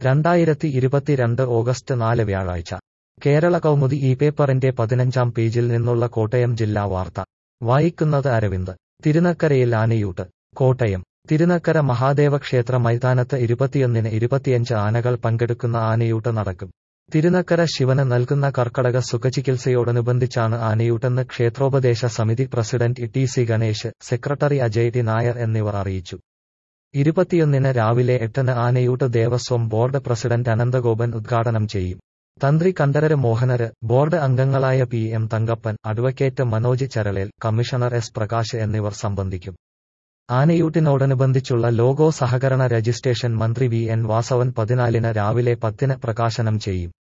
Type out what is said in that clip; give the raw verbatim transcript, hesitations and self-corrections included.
രണ്ടായിരത്തി ഇരുപത്തിരണ്ട് ഓഗസ്റ്റ് നാല് വ്യാഴാഴ്ച കേരള കൗമുദി ഈ പേപ്പറിന്റെ പതിനഞ്ചാം പേജിൽ നിന്നുള്ള കോട്ടയം ജില്ലാ വാർത്ത വായിക്കുന്നത് അരവിന്ദ്. തിരുനക്കരയിൽ ആനയൂട്ട്. കോട്ടയം. തിരുനക്കര മഹാദേവ ക്ഷേത്ര മൈതാനത്ത് ഇരുപത്തിയൊന്നിന് ഇരുപത്തിയഞ്ച് ആനകൾ പങ്കെടുക്കുന്ന ആനയൂട്ട് നടക്കും. തിരുനക്കര ശിവന് നൽകുന്ന കർക്കടക സുഖചികിത്സയോടനുബന്ധിച്ചാണ് ആനയൂട്ടെന്ന് ക്ഷേത്രോപദേശ സമിതി president T C Ganesh, secretary Ajay T Nair എന്നിവർ അറിയിച്ചു. ഇരുപത്തിയൊന്നിന് രാവിലെ എട്ടിന് ആനയൂട്ട് ദേവസ്വം ബോർഡ് പ്രസിഡന്റ് അനന്തഗോപൻ ഉദ്ഘാടനം ചെയ്യും. തന്ത്രി കണ്ഠരര് മോഹനര്, ബോർഡ് അംഗങ്ങളായ P M Thankappan, advocate Manoj Charalel, commissioner S Prakash എന്നിവർ സംബന്ധിക്കും. ആനയൂട്ടിനോടനുബന്ധിച്ചുള്ള ലോഗോ സഹകരണ രജിസ്ട്രേഷൻ മന്ത്രി വി എൻ വാസവൻ പതിനാലിന് രാവിലെ പത്തിന് പ്രകാശനം ചെയ്യും.